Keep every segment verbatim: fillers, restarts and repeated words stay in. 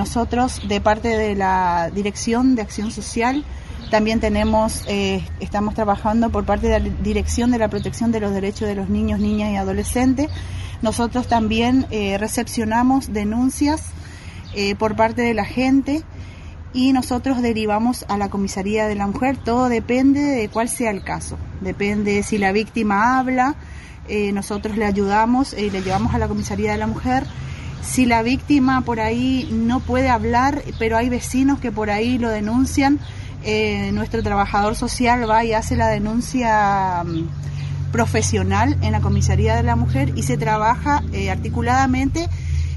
nosotros, de parte de la Dirección de Acción Social, también tenemos, eh, estamos trabajando por parte de la Dirección de la Protección de los Derechos de los Niños, Niñas y Adolescentes. Nosotros también eh, recepcionamos denuncias eh, por parte de la gente y nosotros derivamos a la Comisaría de la Mujer. Todo depende de cuál sea el caso. Depende si la víctima habla, eh, nosotros le ayudamos y eh, le llevamos a la Comisaría de la Mujer. Si la víctima por ahí no puede hablar, pero hay vecinos que por ahí lo denuncian, eh, nuestro trabajador social va y hace la denuncia um, profesional en la Comisaría de la Mujer y se trabaja eh, articuladamente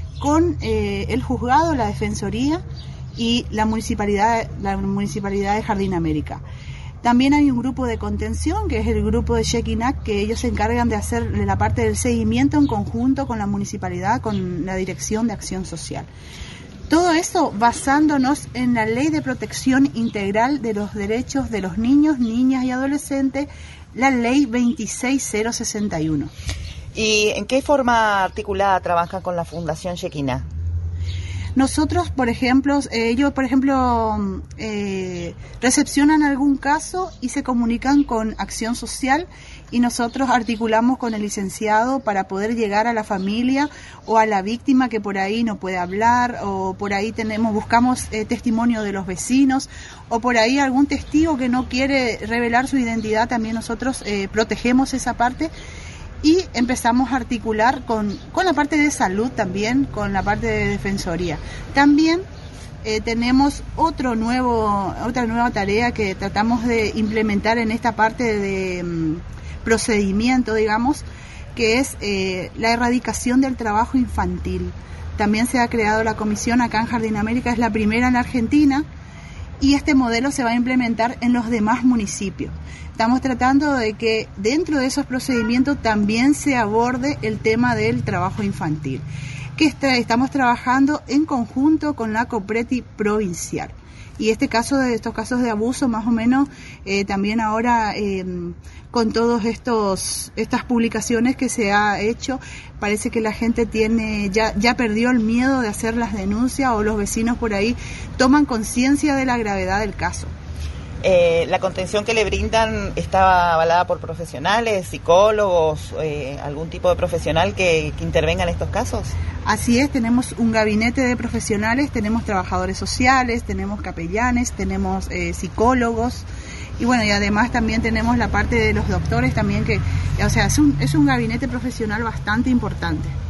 con eh, el juzgado, la Defensoría y la municipalidad, la municipalidad de Jardín América. También hay un grupo de contención, que es el grupo de Shekinah, que ellos se encargan de hacer la parte del seguimiento en conjunto con la municipalidad, con la Dirección de Acción Social. Todo esto basándonos en la Ley de Protección Integral de los Derechos de los Niños, Niñas y Adolescentes, la Ley veintiséis mil sesenta y uno. ¿Y en qué forma articulada trabajan con la Fundación Shekinah? Nosotros, por ejemplo, eh, ellos, por ejemplo, eh, recepcionan algún caso y se comunican con Acción Social y nosotros articulamos con el licenciado para poder llegar a la familia o a la víctima que por ahí no puede hablar, o por ahí tenemos buscamos eh, testimonio de los vecinos, o por ahí algún testigo que no quiere revelar su identidad. También nosotros eh, protegemos esa parte. Y empezamos a articular con, con la parte de salud también, con la parte de defensoría. También eh, tenemos otro nuevo, otra nueva tarea que tratamos de implementar en esta parte de um, procedimiento, digamos, que es eh, la erradicación del trabajo infantil. También se ha creado la comisión acá en Jardín América, es la primera en Argentina, y este modelo se va a implementar en los demás municipios. Estamos tratando de que dentro de esos procedimientos también se aborde el tema del trabajo infantil, que está, estamos trabajando en conjunto con la COPRETI provincial. Y este caso de estos casos de abuso, más o menos, eh, también ahora eh, con todos estos estas publicaciones que se ha hecho, parece que la gente tiene ya ya perdió el miedo de hacer las denuncias, o los vecinos por ahí toman conciencia de la gravedad del caso. Eh, ¿La contención que le brindan está avalada por profesionales, psicólogos, eh, algún tipo de profesional que, que intervenga en estos casos? Así es, tenemos un gabinete de profesionales, tenemos trabajadores sociales, tenemos capellanes, tenemos eh, psicólogos, y bueno, y además también tenemos la parte de los doctores también, que, o sea, es un, es un gabinete profesional bastante importante.